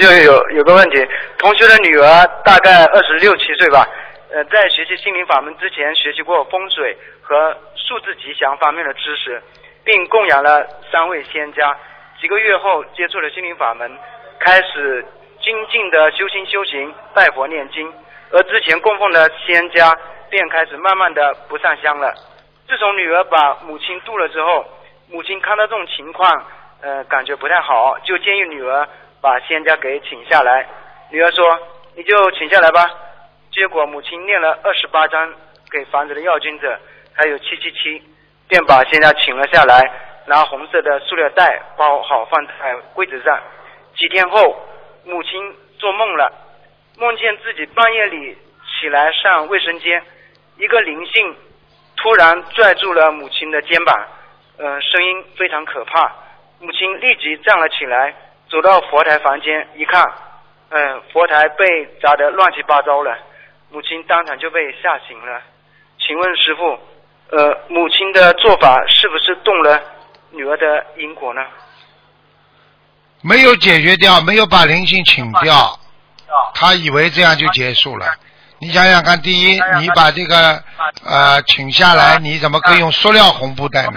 学有个问题，同学的女儿大概26、7岁吧，在学习心灵法门之前学习过风水和数字吉祥方面的知识，并供养了3位仙家。几个月后接触了心灵法门，开始精进的修行，拜佛念经，而之前供奉的仙家便开始慢慢的不上香了。自从女儿把母亲渡了之后，母亲看到这种情况，感觉不太好，就建议女儿把仙家给请下来。女儿说你就请下来吧。结果母亲念了28章给房子的要经者，还有777，便把仙家请了下来，拿红色的塑料袋包好放在柜子上。几天后，母亲做梦了，梦见自己半夜里起来上卫生间，一个灵性突然拽住了母亲的肩膀，声音非常可怕。母亲立即站了起来，走到佛台房间一看，佛台被砸得乱七八糟了，母亲当场就被吓醒了。请问师父，母亲的做法是不是动了女儿的因果呢？ 没有解决掉，没有把灵性请掉，他以为这样就结束了。你想想看，第一，你把这个请下来，你怎么可以用塑料红布袋呢？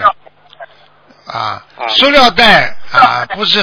塑料袋不是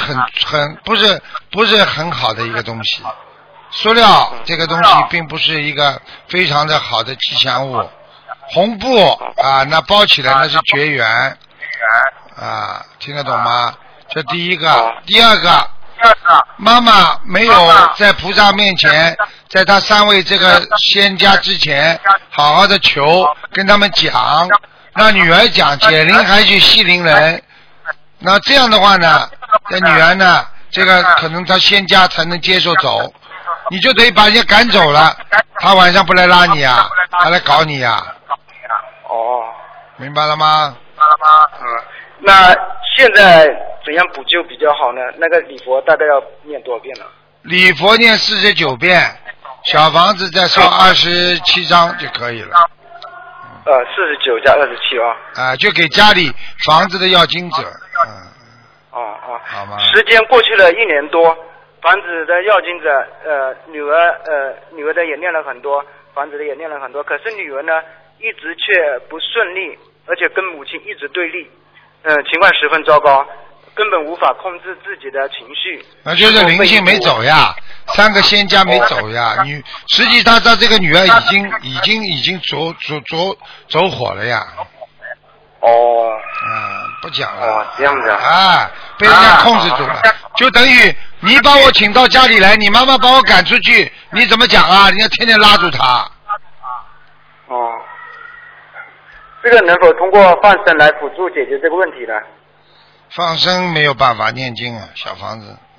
很好的一个东西。塑料这个东西并不是一个非常的好的吉祥物。红布那包起来那是绝缘听得懂吗？这第一个。第二个，妈妈没有在菩萨面前，在他3位这个仙家之前好好的求，跟他们讲，让女儿讲解铃还须系铃人。那这样的话呢，这女儿呢，这个可能她仙家才能接受走，你就得把人家赶走了，她晚上不来拉你啊，她来搞你啊。明白了吗？ 那现在怎样补救比较好呢？那个礼佛大概要念多少遍呢？ 礼佛念49遍，小房子再烧27章就可以了。 49加27 就给家里房子的要经者。 好吗？时间过去了1年多，房子的要经者女儿的也念了很多，房子的也念了很多，可是女儿呢一直却不顺利，而且跟母亲一直对立，情况十分糟糕，根本无法控制自己的情绪。 那就是灵性没走呀，3个仙家没走呀。你实际上他这个女儿已经走火了呀。不讲了。 这样子被人家控制住了，就等于你把我请到家里来，你妈妈把我赶出去，你怎么讲啊？人家天天拉住他。 这个能否通过放生来辅助解决这个问题呢？ 放生没有办法，念经小房子。